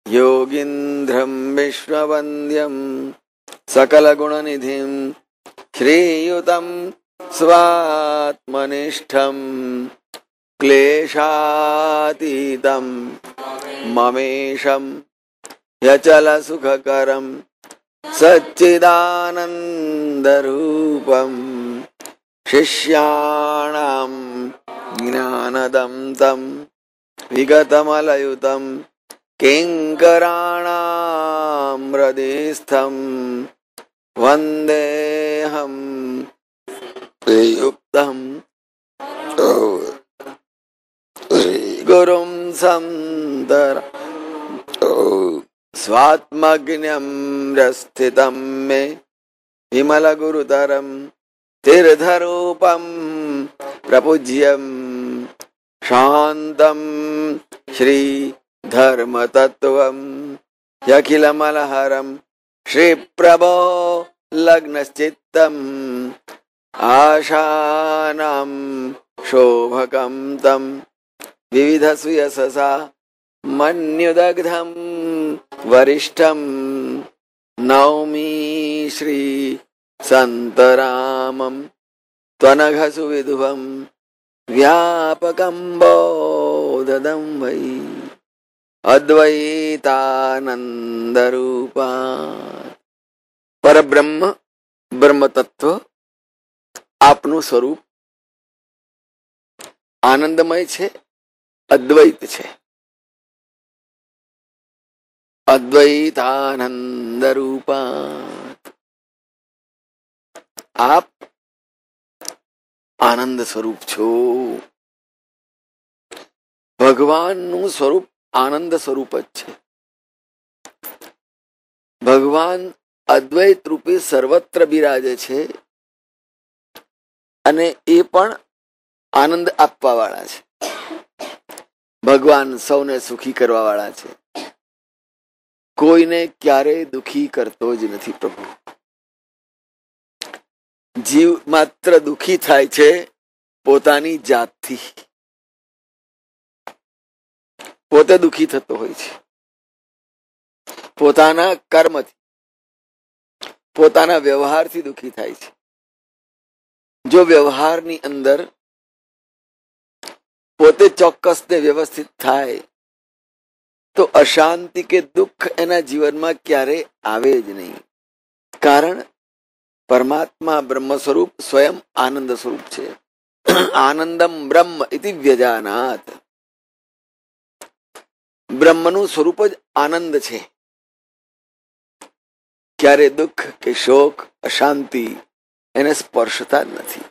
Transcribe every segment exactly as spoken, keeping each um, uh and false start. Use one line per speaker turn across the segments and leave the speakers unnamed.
योगीन्द्रं विश्ववन्द्यं सकलगुणनिधिं श्रीयुतं स्वात्मनिष्ठं क्लेशातीतं ममेशं यचलसुखकरं सच्चिदानन्दरूपं शिष्याणां ज्ञानदं तं विगतमलयुतं किङ्कराणां हृदयस्थं वन्देऽहं युक्तं गुरुं संतर स्वात्मज्ञं स्थितं मे विमलगुरुतरं तीर्थरूपं प्रपूज्यं शान्तं श्रीधर्मतत्त्वं यखिलमलहरं श्रीप्रभो लग्नश्चित्तम् आशानां शोभकं तं विविधसुयशसा मन्युदग्धं वरिष्ठं नौमि श्री संतरामं त्वनघसुविधुवं व्यापकं बोधदं वै अद्वैतानंदरूपा। परब्रह्म ब्रह्म तत्व आपનું સ્વરૂપ આનંદમય છે, અદ્વૈત છે. અદ્વૈતાનંદ રૂપા આપ આનંદ સ્વરૂપ છો. ભગવાનનું સ્વરૂપ આનંદ સ્વરૂપ જ છે. ભગવાન અદ્વૈત રૂપે સર્વત્ર બિરાજે છે અને એ પણ આનંદ આપવા વાળા છે. ભગવાન સૌને સુખી કરવા વાળા છે. કોઈને ક્યારેય દુખી કરતો જ નથી. પ્રભુ જીવ માત્ર દુખી થાય છે પોતાની જાતથી. પોતે દુખી થતો હોય છે પોતાના કર્મથી, પોતાના વ્યવહારથી દુખી થાય છે. જો વ્યવહારની અંદર પોતે ચોક્કસ ને વ્યવસ્થિત થાય તો અશાંતિ કે દુઃખ એના જીવનમાં ક્યારેય આવે જ નહીં. કારણ પરમાત્મા બ્રહ્મ સ્વરૂપ સ્વયં આનંદ સ્વરૂપ છે. આનંદમ બ્રહ્મ ઇતિ વ્યજાનાત. બ્રહ્મનું સ્વરૂપ જ આનંદ છે. ક્યારે દુઃખ કે શોક અશાંતિ એને સ્પર્શતા જ નથી.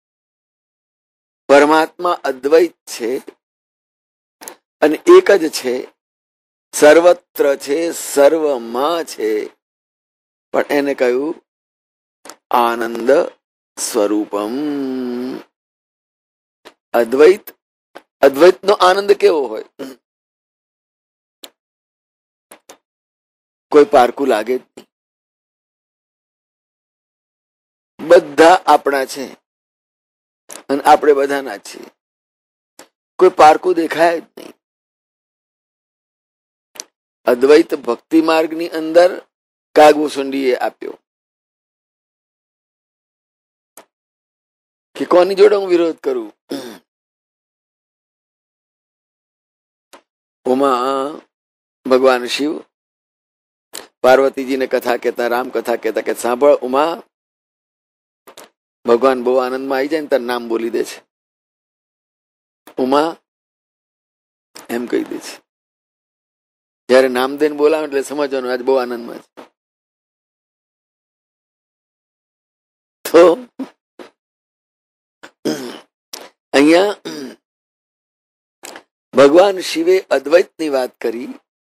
પરમાત્મા અદ્વૈત છે અને એક જ છે, સર્વત્ર છે, સર્વમાં છે, પણ એને કહ્યું આનંદ સ્વરૂપમ. અદ્વૈત અદ્વૈત નો આનંદ કેવો હોય? કોઈ પારકું લાગે જ નહીં. બધા આપણા છે અને આપણે બધાના છીએ. કોઈ પારકું દેખાય જ નહીં. અદ્વૈત ભક્તિ માર્ગની અંદર કાગભૂષુંડીએ આપ્યો કે કોની જોડે હું વિરોધ કરું? ઉમા ભગવાન શિવ પાર્વતીજીને કથા કહેતા, રામ કથા કહેતા કે સાંભળ ઉમા, ભગવાન બહુ આનંદમાં આવી જાય ને તારું નામ બોલી દે છે. ઉમા એમ કહી દે છે. જયારે નામ દઈને બોલાવે એટલે સમજવાનું આજ બહુ આનંદમાં છે. તો અહીંયા ભગવાન શિવે અદ્વૈતની વાત કરી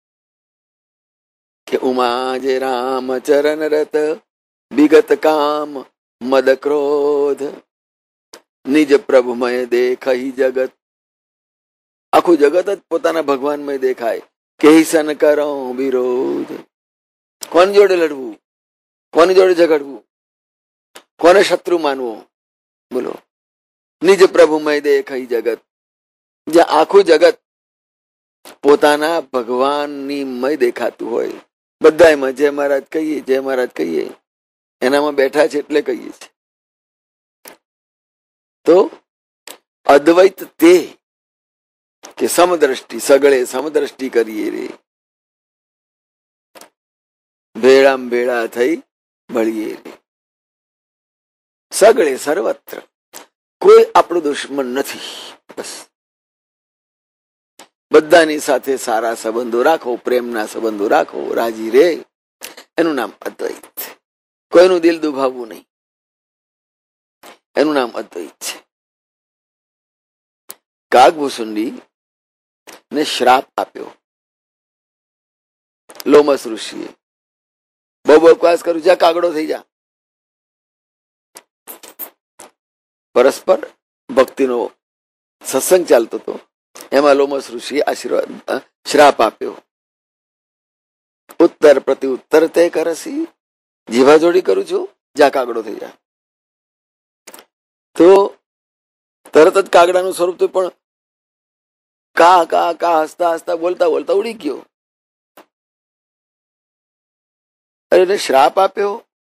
કે ઉમા જે રામ ચરણ રત વિગત કામ મદ ક્રોધ નિજ પ્રભુમય દેખઈ જગત. આખું જગત જ પોતાના ભગવાનમય દેખાય. કેસન કરો વિરોધ. કોની જોડે લડવું? કોની જોડે ઝઘડવું? કોને શત્રુ માનવો? બોલો. નિજ પ્રભુમય દેખઈ જગત. જ્યાં આખું જગત પોતાના ભગવાનની મય દેખાતું હોય. બધામાં જય મહારાજ કહીએ, જય મહારાજ કહીએ, એનામાં બેઠા છે એટલે કહીએ છીએ. તો અદ્વૈત તે કે સમદ્રષ્ટિ, સગળે સમદ્રષ્ટિ કરીએ રે, ભેળામ ભેળા થઈ મળીએ રે. સગળે સર્વત્ર, કોઈ આપણું દુશ્મન નથી. બસ બધાની સાથે સારા સંબંધો રાખો, પ્રેમના સંબંધો રાખો, રાજી રે, એનું નામ અદ્વૈત. કોઈનું દિલ દુભાવવું નહીં, એનું નામ અદ્વૈત છે. કાગભૂસુંડી ને શ્રાપ આપ્યો લોમસ ઋષિએ. બહુ બકવાસ કરું, જા કાગડો થઈ જા. પરસ્પર ભક્તિનો સત્સંગ ચાલતો હતો, એમાં લોમસ ઋષિએ આશીર્વાદ શ્રાપ આપ્યો. ઉત્તર પ્રતિ ઉત્તર તે કરસી, જીભા જોડી કરું છું, જા કાગડો થઈ જા. તો તરત જ કાગડાનું સ્વરૂપ તો પણ કા કા કા હસતા હસતા બોલતા બોલતા ઉડી ગયો. એને શ્રાપ આપ્યો,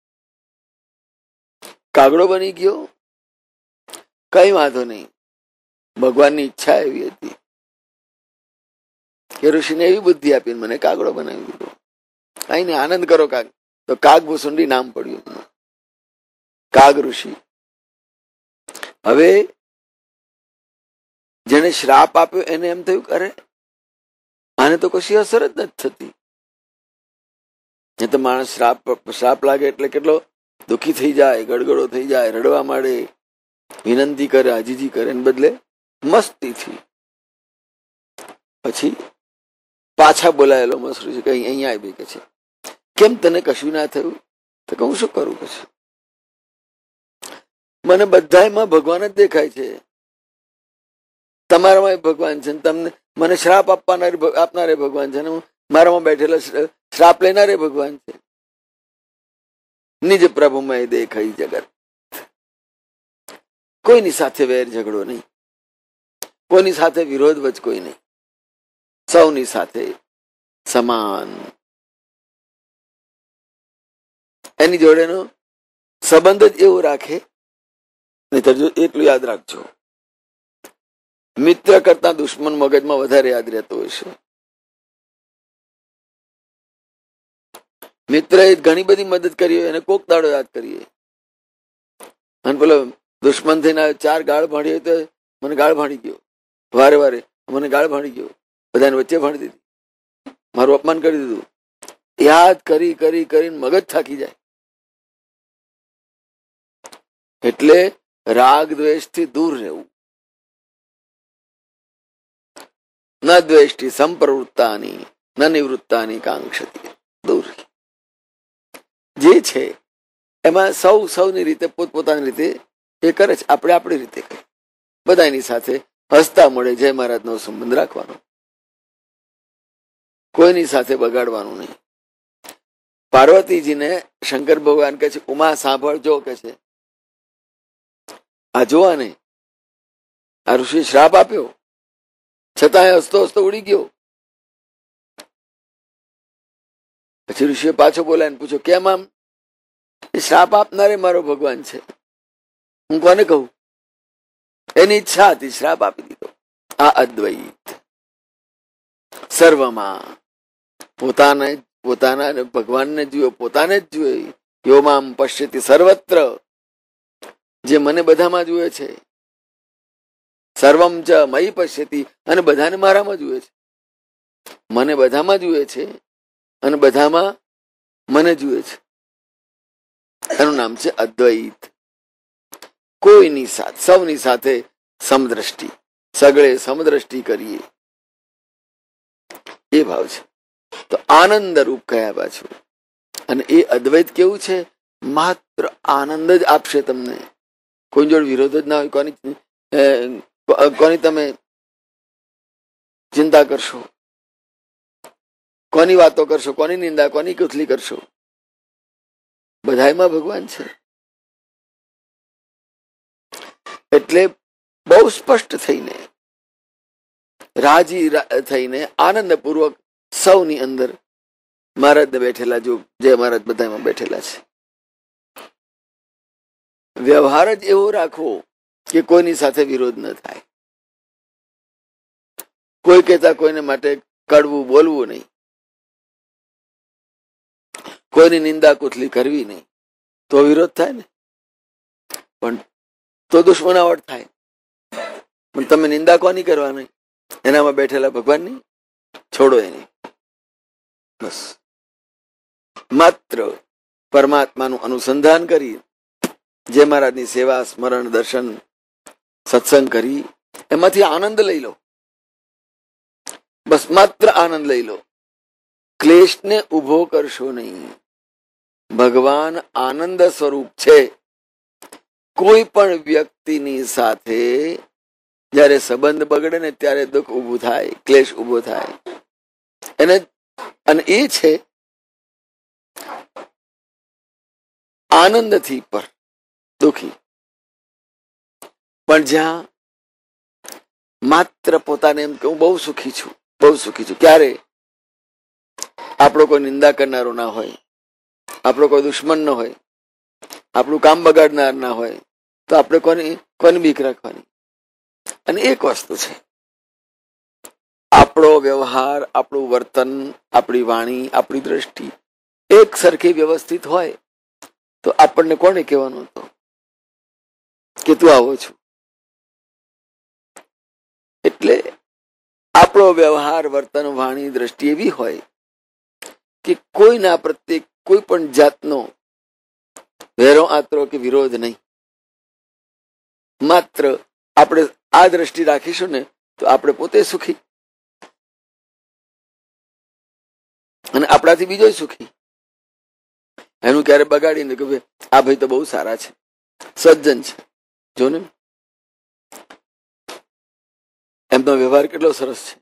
કાગડો બની ગયો. કઈ વાંધો નહીં, ભગવાનની ઈચ્છા એવી હતી કે ઋષિને એવી બુદ્ધિ આપીને મને કાગડો બનાવી દીધો. કઈ નહીં, આનંદ કરો કાગ. તો કાગભૂસુંડી નામ પડ્યું, કાગ ઋષિ. હવે જેને શ્રાપ આપ્યો એને એમ થયું, અરે આને તો કશી અસર જ નથી થતી. એ તો માણસ શ્રાપ શ્રાપ લાગે એટલે કેટલો દુઃખી થઈ જાય, ગડગડો થઈ જાય, રડવા માંડે, વિનંતી કરે, આજીજી કરે, એને બદલે મસ્તીથી. પછી પાછા બોલાયેલો મસરૂ છે, અહીંયા આવી કે છે, કેમ તને કશું ના થયું? તો કે હું શું કરું? કે છે, મને બધામાં ભગવાન જ દેખાય છે. તમારામાં ભગવાન છે, તમને મને શ્રાપ આપવાના આપનારે ભગવાન છે, મારામાં બેઠેલા શ્રાપ લેનારે ભગવાન છે. નિજ પ્રભુમય દેખાઈ જગત. કોઈની સાથે વેર ઝઘડો નહીં, કોઈની સાથે વિરોધ વચ કોઈ નહીં, સૌની સાથે સમાન. એની જોડેનો સંબંધ જ એવો રાખે. નહીતર જો એટલું યાદ રાખજો, મિત્ર કરતા દુશ્મન મગજમાં વધારે યાદ રહેતો હોય છે. મિત્ર એ ઘણી બધી મદદ કરી હોય, એને કોક દાડો યાદ કરીએ. અને પેલો દુશ્મન થઈને ચાર ગાળ ભાડી હોય તો મને ગાળ ભાડી ગયો, વારે વારે મને ગાળ ભાડી ગયો, બધાને વચ્ચે ભાડી દીધી, મારું અપમાન કરી દીધું. યાદ કરી કરી કરીને મગજ થાકી જાય. એટલે રાગ દ્વેષ થી દૂર રહેવું. ન દ્વેષ્ટિ સંપ્રવૃત્તાની ન નિવૃત્તાની કાંક્ષતી. દૂર જે છે એમાં સૌ સૌની રીતે પોતપોતાની રીતે એ કરે છે, આપણે આપણી રીતે કરીએ. બધાની સાથે હસતા મળે જય મહારાજનો સંબંધ રાખવાનો, કોઈની સાથે બગાડવાનું નહીં. પાર્વતીજીને શંકર ભગવાન કહે છે, ઉમા સાંભળજો, કે છે આ જોવા ને, આ ઋષિ શ્રાપ આપ્યો છતાં હસતો હસતો ઉડી ગયો. પછી ઋષિએ પાછો બોલાવીને પૂછો, કેમ આમ? શ્રાપ આપનારે મારો ભગવાન છે, હું કોને કહું? એની ઈચ્છા હતી, શ્રાપ આપી દીધો. આ અદ્વૈત. સર્વમાં પોતાને પોતાના ભગવાનને જુએ, પોતાને જ જુએ. યોમામ પશ્યતિ સર્વત્ર, જે મને બધામાં જુએ છે. સર્વમ ચ મયી પશ્યતિ, અને બધાને મારામાં જુએ છે. મને બધામાં જુએ છે અને બધામાં મને જુએ છે. એનું નામ છે અદ્વૈત. કોઈની સાથે સૌની સાથે સમદ્રષ્ટિ, સગળે સમદ્રષ્ટિ કરીએ, એ ભાવ છે. તો આનંદ રૂપ કયા પાછું. અને એ અદ્વૈત કેવું છે? માત્ર આનંદ જ આપશે તમને. કોઈ જોડે વિરોધ જ ના હોય. કોની કોની તમે ચિંતા કરશો? કોની વાતો કરશો? કોની નિંદા, કોની કુથલી કરશો? બધાયમાં ભગવાન છે. એટલે બહુ સ્પષ્ટ થઈને રાજી થઈને આનંદપૂર્વક સૌની અંદર મહારાજને બેઠેલા જો જય મહારાજ બધામાં બેઠેલા છે. વ્યવહાર જ એવો રાખવો કે કોઈની સાથે વિરોધ ન થાય, કોઈ કહેતા કોઈને માટે કડવું બોલવું નહીં, કોઈની નિંદા કુથલી કરવી નહીં, તો વિરોધ થાય ને, પણ તો દુશ્મનાવટ થાય. પણ તમે નિંદા કોની કરવાની? એનામાં બેઠેલા ભગવાનની. છોડો એની, બસ માત્ર પરમાત્માનું અનુસંધાન કરી જે મહારાજની સેવા સ્મરણ દર્શન સત્સંગ કરી એમાંથી આનંદ લઈ લો. બસ માત્ર આનંદ લઈ લો, ક્લેશને ઉભો કરશો નહીં. ભગવાન આનંદ સ્વરૂપ છે. કોઈ પણ વ્યક્તિની સાથે જયારે સંબંધ બગડે ને ત્યારે દુઃખ ઉભું થાય, ક્લેશ ઉભો થાય એને, અને એ છે આનંદથી પર દુઃખી. પણ જ્યાં માત્ર પોતાને એમ કે હું બહુ સુખી છું, બહુ સુખી છું, ક્યારે આપણો કોઈ નિંદા કરનારો ના હોય, આપણો કોઈ દુશ્મન ન હોય, આપણું કામ બગાડનાર ના હોય, તો આપણે કોની કોની બીક રાખવાની? અને એક વસ્તુ છે, આપણો વ્યવહાર, આપણું વર્તન, આપણી વાણી, આપણી દ્રષ્ટિ એક સરખી વ્યવસ્થિત હોય તો આપણને કોને કહેવાનું હતું કે તું આવો છું? એટલે આપણો વ્યવહાર, વર્તન, વાણી, દ્રષ્ટિ એવી હોય કે કોઈના પ્રત્યે કોઈ પણ જાતનો વેરો આતરો કે વિરોધ નહીં. માત્ર આપણે આ દ્રષ્ટિ રાખીશું ને તો આપણે પોતે સુખી અને આપણાથી બીજો સુખી. એનું ક્યારે બગાડીને કે આ ભાઈ તો બહુ સારા છે, સજ્જન છે, જો ને એમનો વ્યવહાર કેટલો સરસ છે,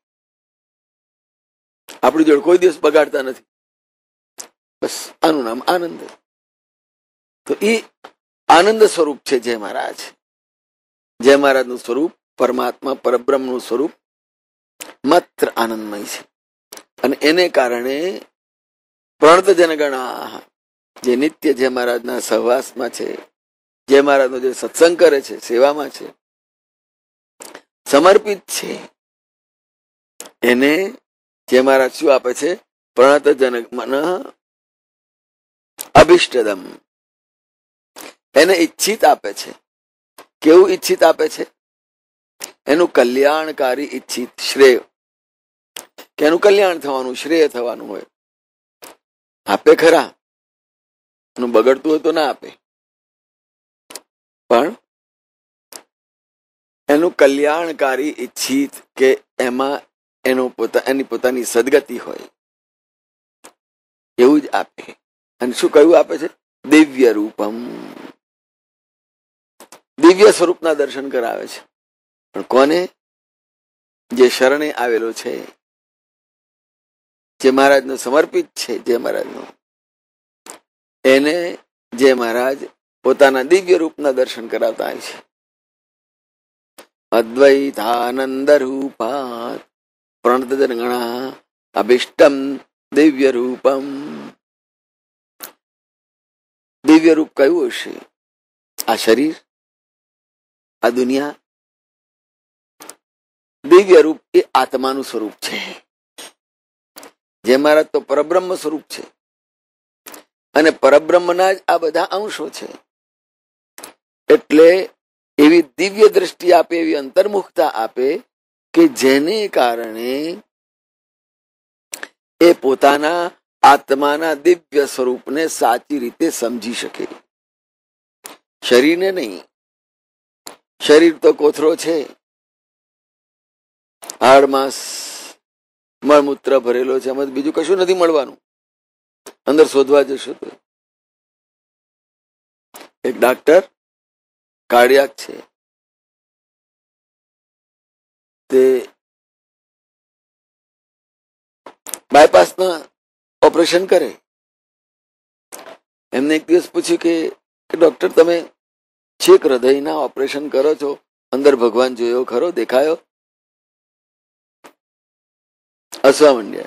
આપણી જોડે કોઈ દિવસ બગાડતા નથી, બસ આનું નામ આનંદ. તો એ આનંદ સ્વરૂપ છે જય મહારાજ. જય મહારાજનું સ્વરૂપ પરમાત્મા પરબ્રહ્મનું સ્વરૂપ માત્ર આનંદમય છે. અને એને કારણે પ્રણત જનગણા જે નિત્ય જય મહારાજના સહવાસમાં છે, જય મહારાજનો જે સત્સંગ કરે છે, સેવામાં છે, સમર્પિત છે, એને જય મહારાજ શું આપે છે? પ્રણત જનક મન અભિષ્ટદમ. એને ઈચ્છિત આપે છે. કેવું ઈચ્છિત આપે છે? એનું કલ્યાણકારી ઈચ્છિત શ્રેય, કે એનું કલ્યાણ થવાનું, શ્રેય થવાનું હોય. આપે ખરા, એનું બગડતું હોય તો ના આપે, પણ એનું કલ્યાણકારી ઈચ્છિત કે એમાં એનો પોતા એની પોતાની સદગતિ હોય એવું જ આપે. અને શું કયું આપે છે? દિવ્ય રૂપમ. દિવ્ય સ્વરૂપના દર્શન કરાવે છે. પણ કોને? જે શરણે આવેલો છે, જે મહારાજનો સમર્પિત છે, જે મહારાજનો, એને જે મહારાજ પોતાના દિવ્ય રૂપના દર્શન કરાવતા હોય છે. અદ્વૈતાનંદ રૂપાત પ્રણત જનગણા અભિષ્ટમ દિવ્ય રૂપમ. દિવ્ય રૂપ કયું હશે? આ શરીર, આ દુનિયા? દિવ્ય રૂપ એ આત્માનું સ્વરૂપ છે. જે મહારાજ તો પરબ્રહ્મ સ્વરૂપ છે અને પરબ્રહ્મના જ આ બધા અંશો છે. એટલે એવી દિવ્ય દ્રષ્ટિ આપે, એવી અંતર્મુખતા આપે કે જેને કારણે એ પોતાના આત્માના દિવ્ય સ્વરૂપને સાચી રીતે સમજી શકે. શરીરને નહીં. શરીર તો કોથરો છે, હાડ માંસ મળમૂત્ર ભરેલો છે, એમાં બીજું કશું નથી મળવાનું. અંદર શોધવા જશો તો એક ડાક્ટર કાર્ડિયાક છે, તે બાયપાસના ઓપરેશન કરે. એમને એક દિવસ પૂછ્યું કે ડોક્ટર તમે છેક હૃદયના ઓપરેશન કરો છો, અંદર ભગવાન જોયો ખરો? દેખાયો? હસવા માંડ્યા.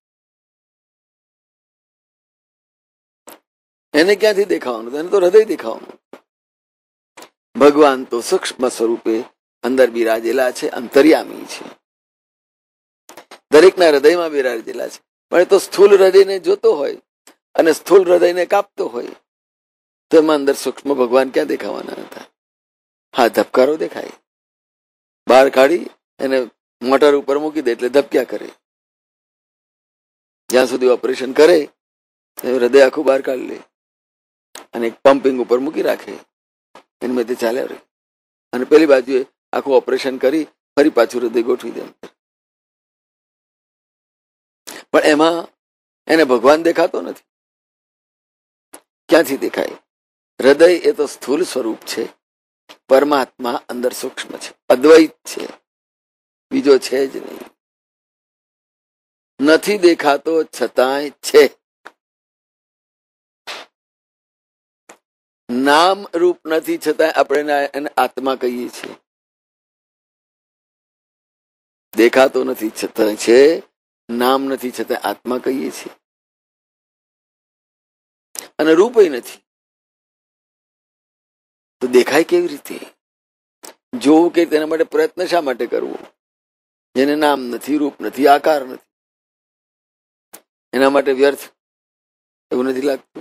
એને ક્યાંથી દેખાવાનું? એને તો હૃદય દેખાવાનું. ભગવાન તો સૂક્ષ્મ સ્વરૂપે અંદર બિરાજેલા છે, અંતર્યામી છે, દરેકના હૃદયમાં બિરાજેલા છે. પણ એ તો સ્થૂલ હૃદયને જોતો હોય અને સ્થૂલ હૃદયને કાપતો હોય તો એમાં અંદર સૂક્ષ્મ ભગવાન ક્યાં દેખાવાના હતા? હા, ધબકારો દેખાય. બહાર કાઢી એને મોટર ઉપર મૂકી દે એટલે ધબક્યા કરે. જ્યાં સુધી ઓપરેશન કરે હૃદય આખું બહાર કાઢી લે અને એક પમ્પિંગ ઉપર મૂકી રાખે, એની મેં તે ચાલ્યા રહે. અને પેલી બાજુએ આખું ઓપરેશન કરી ફરી પાછું હૃદય ગોઠવી દે. પણ એમાં એને ભગવાન દેખાતો નથી. ક્યાંથી દેખાય? હૃદય એ તો સ્થૂલ સ્વરૂપ છે, પરમાત્મા અંદર સૂક્ષ્મ છે, અદ્વૈત છે, બીજો છે જ નહીં. નથી દેખાતો છતાંય છે. નામ રૂપ નથી છતાં આપણે એને આત્મા કહીએ છીએ. દેખાતો નથી છતાં છે, નામ નથી છતાં આત્મા કહીએ છીએ. અને રૂપય નથી તો દેખાય કેવી રીતે? જોવું કે તેના માટે પ્રયત્ન શા માટે કરવો? જેને નામ નથી, રૂપ નથી, આકાર નથી, એના માટે વ્યર્થ એવું નથી લાગતું?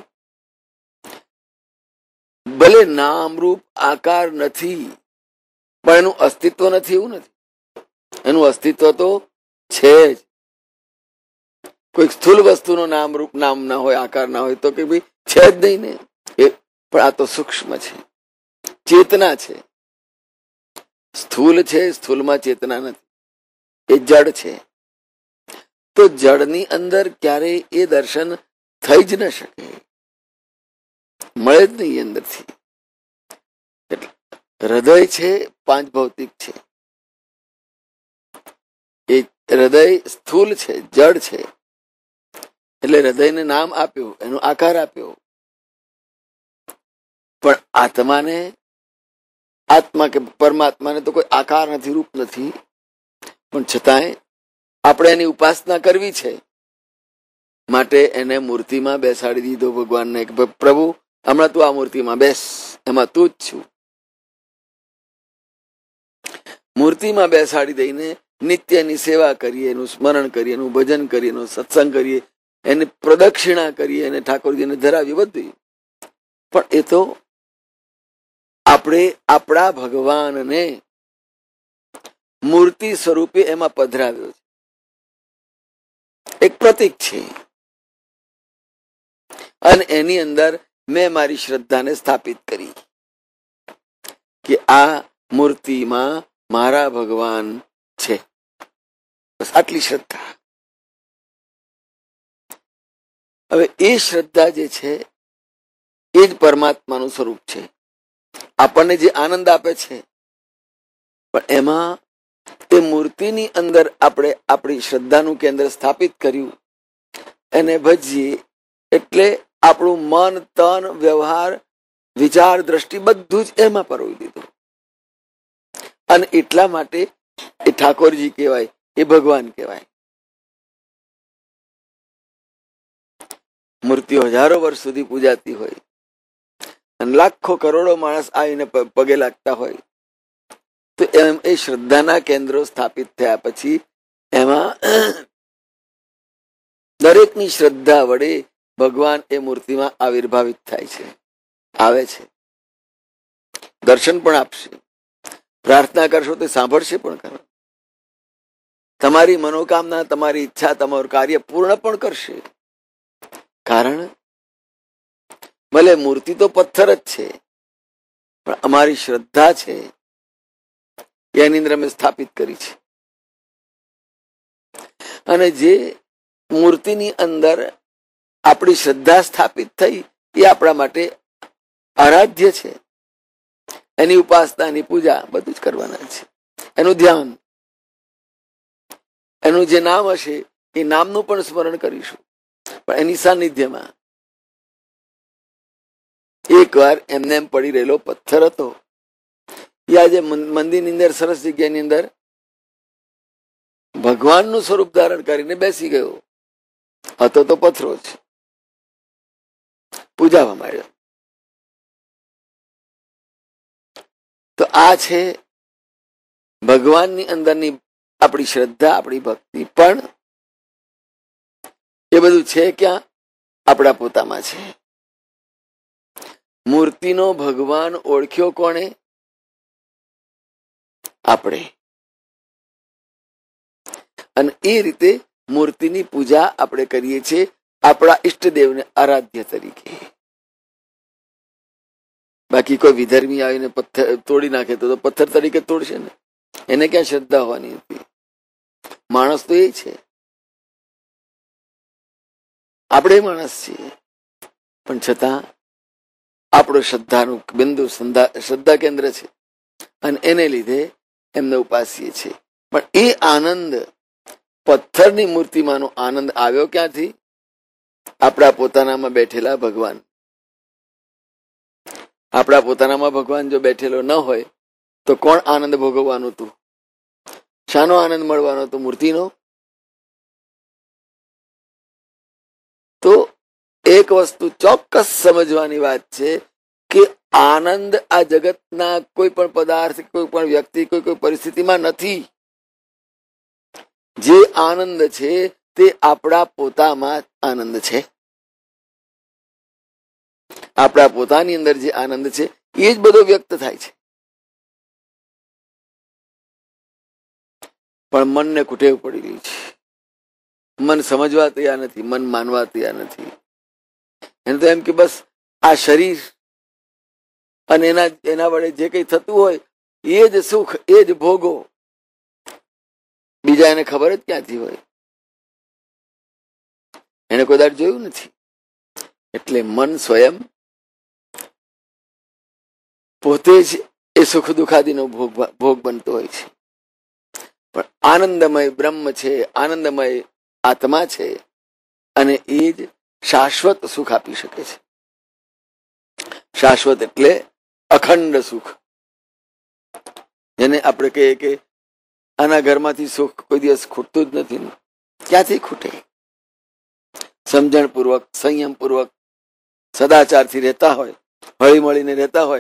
ભલે નામ રૂપ આકાર નથી પણ એનું અસ્તિત્વ નથી એવું નથી. એનું અસ્તિત્વ તો છે જ. કોઈ સ્થૂલ વસ્તુનું નામ રૂપ નામ ના હોય, આકાર ના હોય તો કે ભાઈ છે જ નહીં ને. એ પણ આ તો સૂક્ષ્મ છે, ચેતના છે. સ્થૂલ છે, સ્થૂલમાં ચેતના નથી, એ જડ છે. તો જડની અંદર ક્યારેય એ દર્શન થઈ જ ન શકે, મળે જ નહીં અંદરથી. એટલે હૃદય છે, પાંચ ભૌતિક છે. એ હૃદય સ્થૂલ છે, જડ છે, એટલે હૃદયને નામ આપ્યું, એનો આકાર આપ્યો. પણ આત્માને, આત્મા કે પરમાત્માને તો કોઈ આકાર નથી, રૂપ નથી. પણ છતાંય આપણે એની ઉપાસના કરવી છે માટે એને મૂર્તિમાં બેસાડી દીધો ભગવાનને. પ્રભુ હમણાં તું આ મૂર્તિમાં બેસ, એમાં તું જ છું. મૂર્તિમાં બેસાડી દઈને નિત્યની સેવા કરીએ, એનું સ્મરણ કરીએ, એનું ભજન કરીએ, એનો સત્સંગ કરીએ, એને પ્રદક્ષિણા કરીએ, એને ઠાકોરજીને ધરાવીએ, બધું. પણ એ તો આપણે આપણા ભગવાનને મૂર્તિ સ્વરૂપે એમાં પધરાવ્યો છે. એક પ્રતીક છે અને એની અંદર મેં મારી શ્રદ્ધાને સ્થાપિત કરી કે આ મૂર્તિમાં મારા ભગવાન છે. બસ આટલી શ્રદ્ધા. હવે એ શ્રદ્ધા જે છે એ જ પરમાત્માનું સ્વરૂપ છે. આપણને જે આનંદ આપે છે પણ એમાં એ મૂર્તિની અંદર આપણે આપણી શ્રદ્ધાનું કેન્દ્ર સ્થાપિત કર્યું, એને ભજીએ એટલે આપણું મન, તન, વ્યવહાર, વિચાર, દ્રષ્ટિ બધું જ એમાં પરોવી દીધું. અને એટલા માટે એ ઠાકોરજી કહેવાય, એ ભગવાન કહેવાય. મૂર્તિઓ હજારો વર્ષ સુધી પૂજાતી હોય અને લાખો કરોડો માણસ આવીને પગે લાગતા હોય તો એમ એ શ્રદ્ધાના કેન્દ્રો સ્થાપિત થયા પછી એમાં દરેકની શ્રદ્ધા વડે ભગવાન એ મૂર્તિમાં આવિર્ભાવિત થાય છે, આવે છે. દર્શન પણ આપશે, પ્રાર્થના કરશો તો સાંભળશે પણ ખરો. તમારી મનોકામના, તમારી ઈચ્છા, તમારું કાર્ય પૂર્ણ પણ કરશે. કારણ ભલે મૂર્તિ તો પથ્થર જ છે પણ અમારી શ્રદ્ધા છે એની અંદર અમે સ્થાપિત કરી છે. અને જે મૂર્તિની અંદર આપણી શ્રદ્ધા સ્થાપિત થઈ એ આપણા માટે આરાધ્ય છે. એની ઉપાસના, એની પૂજા બધું જ કરવાના છે. એનું ધ્યાન, એનું જે નામ હશે એ નામનું પણ સ્મરણ કરીશું પણ એની સાનિધ્યમાં. એક વાર એમને એમ પડી રહેલો પથ્થર હતો એ આજે મંદિરની અંદર સરસ જગ્યાની અંદર ભગવાનનું સ્વરૂપ ધારણ કરીને બેસી ગયો. હતો તો પથરો જ. પૂજાવા માંડ્યો. તો આ છે ભગવાનની અંદરની આપણી શ્રદ્ધા, આપણી ભક્તિ. પણ એ બધું છે ક્યાં? આપણા પોતામાં છે. મૂર્તિનો ભગવાન ઓળખ્યો કોણે? આપણે. અને એ રીતે મૂર્તિની પૂજા આપણે કરીએ છીએ આપણા ઈષ્ટદેવને આરાધ્ય તરીકે. બાકી કોઈ વિધર્મી આવીને પથ્થર તોડી નાખે તો પથ્થર તરીકે તોડશે ને. એને ક્યાં શ્રદ્ધા હોવાની હતી? માણસ તો એ છે, આપણે માણસ છીએ, પણ છતાં આપણો શ્રદ્ધાનું બિંદુ શ્રદ્ધા કેન્દ્ર છે અને એને લીધે એમને ઉપાસીએ છીએ. પણ એ આનંદ, પથ્થરની મૂર્તિમાંનો આનંદ આવ્યો ક્યાંથી? આપણા પોતાનામાં બેઠેલા ભગવાન. આપણા પોતાનામાં ભગવાન જો બેઠેલો ન હોય તો કોણ આનંદ ભોગવવાનું હતું? શાનો આનંદ મળવાનો હતો? મૂર્તિનો. તો એક વસ્તુ ચોક્કસ સમજવાની વાત છે કે આનંદ આ જગતના કોઈ પણ પદાર્થ, કોઈ પણ વ્યક્તિ, કોઈ કોઈ પરિસ્થિતિમાં નથી. જે આનંદ છે તે આપણા પોતામાં આનંદ છે. આપણા પોતાની અંદર જે આનંદ છે એ જ બધો વ્યક્ત થાય છે. પણ મનને કુટેવ પડી ગઈ છે. મન સમજવા તૈયાર નથી, મન માનવા તૈયાર નથી. એને તો એમ કે બસ આ શરીર અને એના એના વડે જે કઈ થતું હોય એ જ સુખ, એ જ ભોગો. બીજા એને ખબર જ ક્યાંથી હોય? એને કોઈ દાડ જોયું નથી. એટલે મન સ્વયં પોતે જ એ સુખ દુખાદીનો ભોગ ભોગ બનતો હોય છે. પણ આનંદમય બ્રહ્મ છે, આનંદમય આત્મા છે અને એ જ શાશ્વત સુખ આપી શકે છે. શાશ્વત એટલે અખંડ સુખ. જેને આપણે કહીએ કે આના ઘરમાંથી સુખ કોઈ દિવસ ખૂટતું જ નથી. ક્યાંથી ખૂટે? સમજણપૂર્વક, સંયમપૂર્વક, સદાચારથી રહેતા હોય, હળી મળીને રહેતા હોય,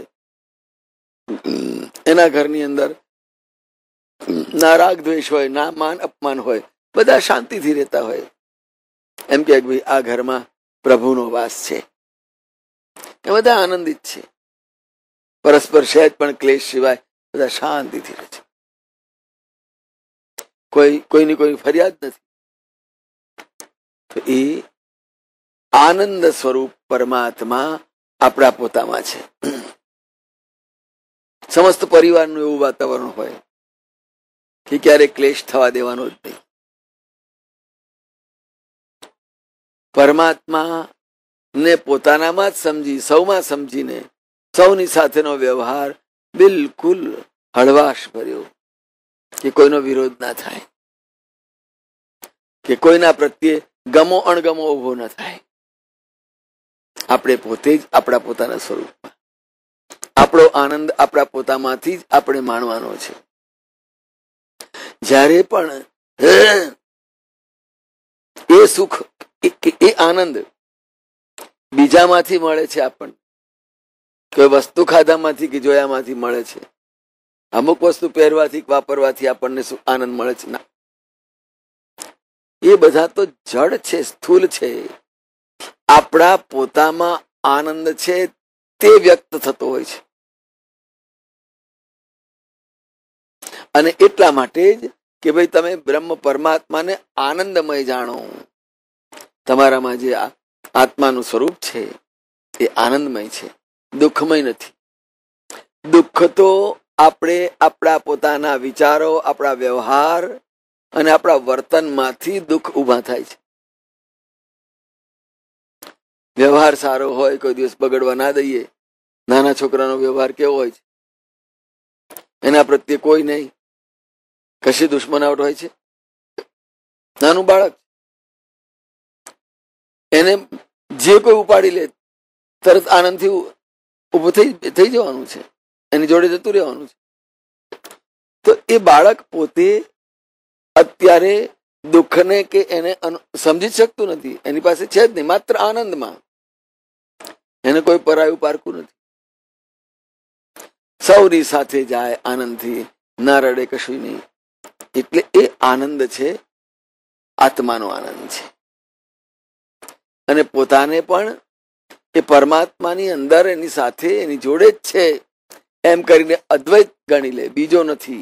એના ઘરની અંદર ના રાગ દ્વેષ હોય, ના માન અપમાન હોય, બધા શાંતિથી રહેતા હોય. એમ કે ભાઈ આ ઘરમાં પ્રભુનો વાસ છે, એ બધા આનંદિત છે. પરસ્પર સહેજ પણ ક્લેશ સિવાય બધા શાંતિથી રહે છે. કોઈ કોઈની કોઈ ફરિયાદ નથી. તો એ આનંદ સ્વરૂપ પરમાત્મા આપણા પોતામાં છે. સમસ્ત પરિવારનું એવું વાતાવરણ હોય કે ક્યારેક ક્લેશ થવા દેવાનો જ નહીં. પરમાત્મા ને પોતાનામાં જ સમજી, સૌમાં સમજીને સૌની સાથેનો વ્યવહાર બિલકુલ હળવાશ ભર્યો, કે કોઈનો વિરોધ ના થાય, કે કોઈના પ્રત્યે ગમો અણગમો ઉભો ન થાય. આપણે પોતે જ આપણા પોતાના સ્વરૂપમાં, આપણો આનંદ આપણા પોતામાંથી જ આપણે માણવાનો છે. જ્યારે પણ એ સુખ, એ આનંદ બીજામાંથી મળે છે, આપણને કોઈ વસ્તુ ખાધામાંથી કે જોયામાંથી મળે છે, અમુક વસ્તુ પહેરવાથી વાપરવાથી આપણને આનંદ મળે છે, ના, એ બધા તો જડ છે, સ્થૂલ છે. આપણા પોતામાં આનંદ છે તે વ્યક્ત થતો હોય છે. અને એટલા માટે જ કે ભાઈ તમે બ્રહ્મ પરમાત્માને આનંદમય જાણો. તમારામાં જે આત્માનું સ્વરૂપ છે એ આનંદમય છે, દુઃખમય નથી. દુઃખ તો આપણે આપણા પોતાના વિચારો, આપણા વ્યવહાર અને આપણા વર્તનમાંથી દુઃખ ઉભા થાય છે. વ્યવહાર સારો હોય, કોઈ દિવસ બગડવા ના દઈએ. નાના છોકરાનો વ્યવહાર કેવો હોય છે? એના પ્રત્યે કોઈ નહીં, કશી દુશ્મનાવટ હોય છે? નાનું બાળક, એને જે કોઈ ઉપાડી લે તરત આનંદથી ઉભું થઈ થઈ જવાનું છે, એની જોડે જતું રહેવાનું છે. તો એ બાળક પોતે અત્યારે દુઃખને કે એને સમજી શકતું નથી, એની પાસે છે જ નહીં, માત્ર આનંદમાં. એને કોઈ પરાયું પારકું નથી. સૌની સાથે જાય આનંદથી, ના રડે કશું નહીં. એટલે એ આનંદ છે, આત્માનો આનંદ છે. અને પોતાને પણ એ પરમાત્માની અંદર એની સાથે એની જોડે જ છે એમ કરીને અદ્વૈત ગણી લે, બીજો નથી.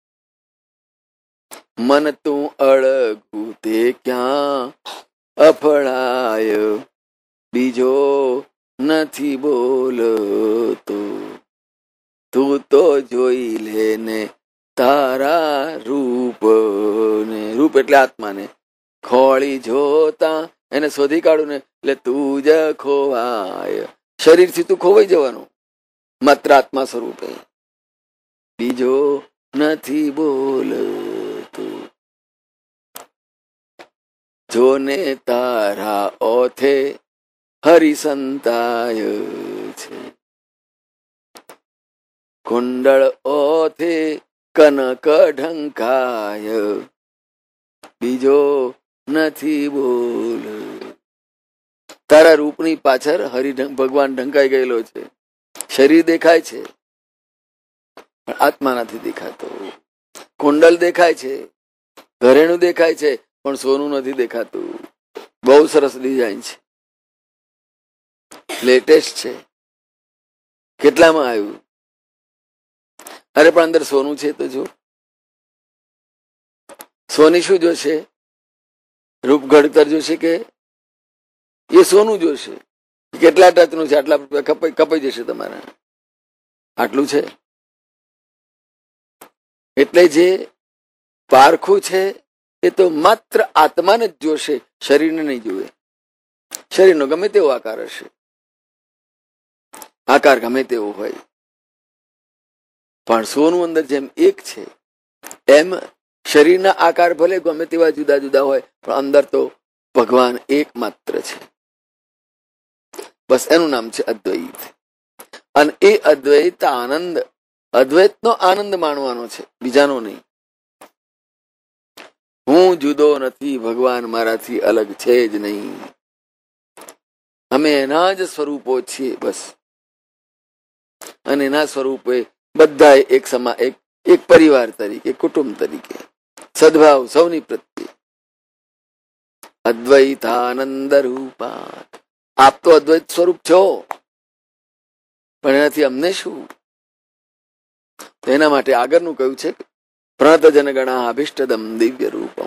મન તું અળગું તે ક્યાં અફળાય, બીજો નથી બોલતો. તું તો જોઈ લે ને તારા રૂપ ને, રૂપ એટલે આત્માને ખોળી જોતા એને શોધી કાઢું ને એટલે તું જ ખોવાય. શરીરથી તું ખોવાઈ જવાનું, માત્ર આત્મા સ્વરૂપે, બીજો નથી બોલતો. જોને તારા ઓથે હરિસંતાય છે, કુંડળ ઓથે કનક ઢંકાય, બીજો નથી બોલ. તારા રૂપની પાછળ હરિ ભગવાન ઢંકાઈ ગયેલો છે. શરીર દેખાય છે પણ આત્મા નથી દેખાતો. કુંડલ દેખાય છે, ઘરેણું દેખાય છે પણ સોનું નથી દેખાતું. બહુ સરસ ડિઝાઇન છે, લેટેસ્ટ છે. કેટલામાં આવ્યું? અરે પણ અંદર સોનું છે તો જો. સોની શું જોશે? રૂપ ઘડતર જોશે કે એ સોનું જોશે? કેટલા ટચનું છે, આટલા રૂપિયા કપાઈ કપાઈ જશે તમારા, આટલું છે. એટલે જે પારખું છે એ તો માત્ર આત્માને જ જોશે, શરીરને નહીં જોવે. શરીરનો ગમે તેવો આકાર હશે, આકાર ગમે તેવો હોય, પણ સોનું અંદર જેમ એક છે એમ શરીરના આકાર ભલે ગમે તેવા જુદા જુદા હોય પણ અંદર તો ભગવાન એક માત્ર છે. બસ એનું નામ છે અદ્વૈત. અને એ અદ્વૈત આનંદ, અદ્વૈતનો આનંદ માણવાનો છે, બીજાનો નહીં. હું જુદો નથી, ભગવાન મારાથી અલગ છે જ નહીં. અમે એના જ સ્વરૂપો છીએ બસ. અને એના સ્વરૂપે બધા એક સમા એક એક પરિવાર તરીકે, કુટુંબ તરીકે, સદભાવ સૌની પ્રત્યે. અદ્વૈતાનંદ રૂપા. આપ તો અદ્વૈત સ્વરૂપ છો, પણ એનાથી અમને શું? એના માટે આગળનું કહ્યું છે, પ્રણત જનગણા અભિષ્ટદમ દિવ્ય રૂપમ.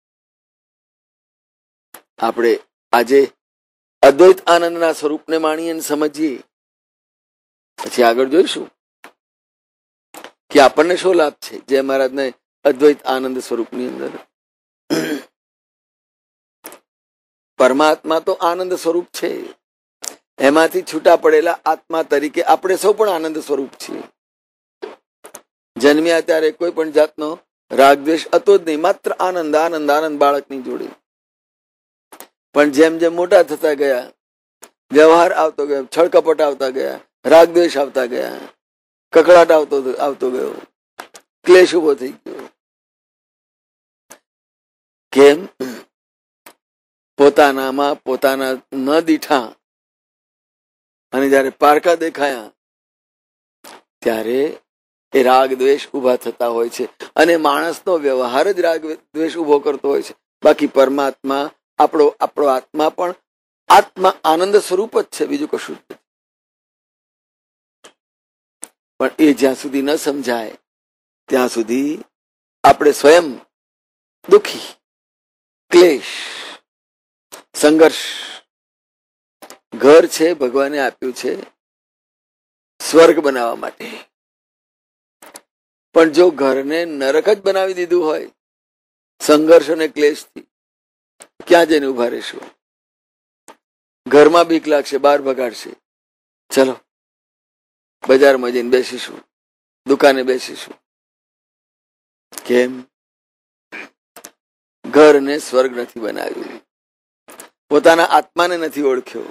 આપણે આજે અદ્વૈત આનંદના સ્વરૂપને માણીએ અને સમજીએ, પછી આગળ જોઈશું કે આપણને શું લાભ છે જય મહારાજને અદ્વૈત આનંદ સ્વરૂપની અંદર. પરમાત્મા તો આનંદ સ્વરૂપ છે, એમાંથી છૂટા પડેલા આત્મા તરીકે આપણે સૌ પણ આનંદ સ્વરૂપ છીએ. જન્મ્યા ત્યારે કોઈ પણ જાતનો રાગ દ્વેષ હતો જ નહીં, માત્ર આનંદ આનંદ આનંદ બાળકની જોડે. પણ જેમ જેમ મોટા થતા ગયા, વ્યવહાર આવતો ગયો, છળકપટ આવતા ગયા, રાગ દ્વેષ આવતા ગયા, કકડાટ આવતો આવતો ગયો, ક્લેશ ઉભો થઈ ગયો. કેમ? પોતાનામાં પોતાના ન દીઠા અને જયારે પારકા દેખાયા ત્યારે એ રાગ દ્વેષ ઉભા થતા હોય છે. અને માણસનો વ્યવહાર જ રાગ દ્વેષ ઉભો કરતો હોય છે. બાકી પરમાત્મા આપણો આપણો આત્મા પણ આત્મા આનંદ સ્વરૂપ જ છે, બીજું કશું જ નથી. પણ એ જ્યાં સુધી ન સમજાય ત્યાં સુધી આપણે સ્વયં દુઃખી, ક્લેશ, સંઘર્ષ. ઘર છે ભગવાને આપ્યું છે સ્વર્ગ બનાવવા માટે, પણ જો ઘરને નરક જ બનાવી દીધું હોય સંઘર્ષ અને ક્લેશથી, ક્યાં જઈને ઉભા રહેશું? ઘરમાં બીક લાગશે, બહાર ભગાડશે. ચલો બજારમાં જઈને બેસીશું, દુકાને બેસીશું. કેમ? ઘરને સ્વર્ગ નથી બનાવ્યું, પોતાના આત્માને નથી ઓળખ્યો.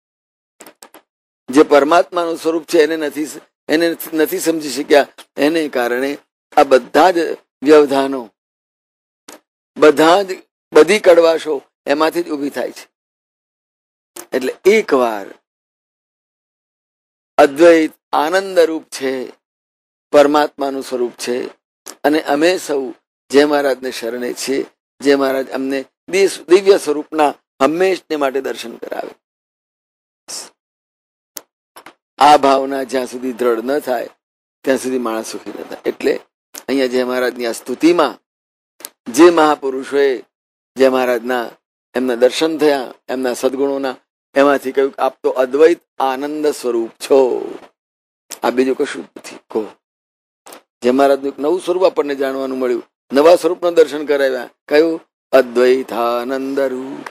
જે પરમાત્માનું સ્વરૂપ છે એને નથી એને નથી સમજી શક્યા. એને કારણે આ બધા જ વ્યવધાનો બધા જ બધી કડવાશો એમાંથી જ ઊભી થાય છે. એટલે એક વાર અદ્વૈત આનંદ રૂપ છે, પરમાત્માનું સ્વરૂપ છે, અને અમે સૌ જય મહારાજને શરણે છીએ. જય મહારાજ અમને દિવ્ય સ્વરૂપના હંમેશને માટે દર્શન કરાવે. આ ભાવના જ્યાં સુધી દ્રઢ ન થાય ત્યાં સુધી માણસ સુખી ન થાય. એટલે અહીંયા જય મહારાજની આ સ્તુતિમાં જે મહાપુરુષોએ જય મહારાજના એમના દર્શન થયા, એમના સદગુણોના, એમાંથી કહ્યું કે આપ તો અદ્વૈત આનંદ સ્વરૂપ છો, આ બીજું કશું નથી. કહો જય મહારાજનું એક નવું સ્વરૂપ આપણને જાણવાનું મળ્યું, નવા સ્વરૂપનું દર્શન કરાવ્યા. કયું? અદ્વૈતાનંદ રૂપ.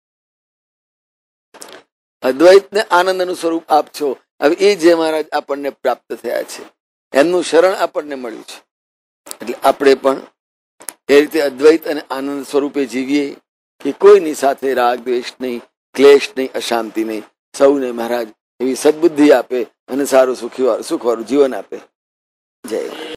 અદ્વૈત ને આનંદનું સ્વરૂપ આપ છો. હવે એ જય મહારાજ આપણને પ્રાપ્ત થયા છે, એમનું શરણ આપણને મળ્યું છે. એટલે આપણે પણ એ રીતે અદ્વૈત અને આનંદ સ્વરૂપે જીવીએ કે કોઈની સાથે રાગ દ્વેષ નહીં, ક્લેશ નહીં, અશાંતિ નહીં. સૌને મહારાજ એવી સદબુદ્ધિ આપે અને સારું સુખી સુખવાળું જીવન આપે. જય